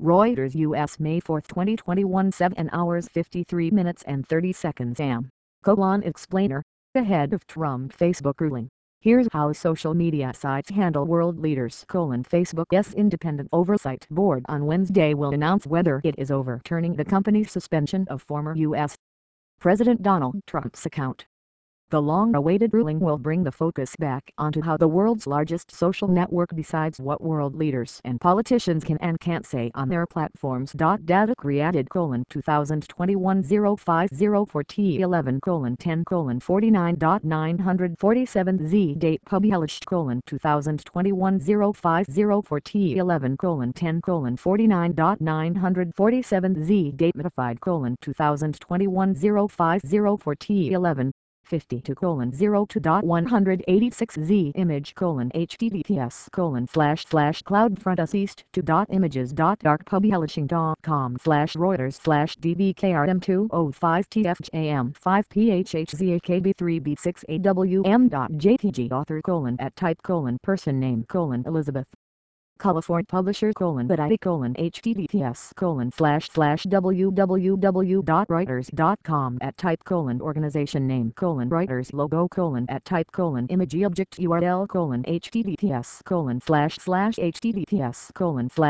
Reuters U.S. May 4, 2021 7 hours 53 minutes and 30 seconds am. Explainer. Ahead of Trump Facebook ruling. Here's how social media sites handle world leaders. Facebook's Independent Oversight Board on Wednesday will announce whether it is overturning the company's suspension of former U.S. President Donald Trump's account. The long-awaited ruling will bring the focus back onto how the world's largest social network decides what world leaders and politicians can and can't say on their platforms. Data created 2021 0504 T11 10 49.947 Z date published 2021 0504 T11 10 49.947 Z date modified 2021 0504 T11 52:02.186 image https://cloudfrontAssist.images.darkpublishing.com/reuters/dbkrm205tfjm5phacjm.jpg author at type person name Elizabeth California publisher but I https www.reuters.com at type organization name Reuters logo at type image object URL https https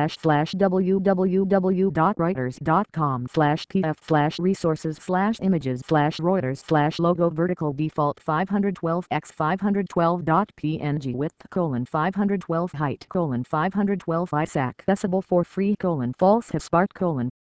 www.reuters.com pf resources images Reuters logo vertical default 512 x 512.png width 512 height 512 ISAC accessible for free false have spark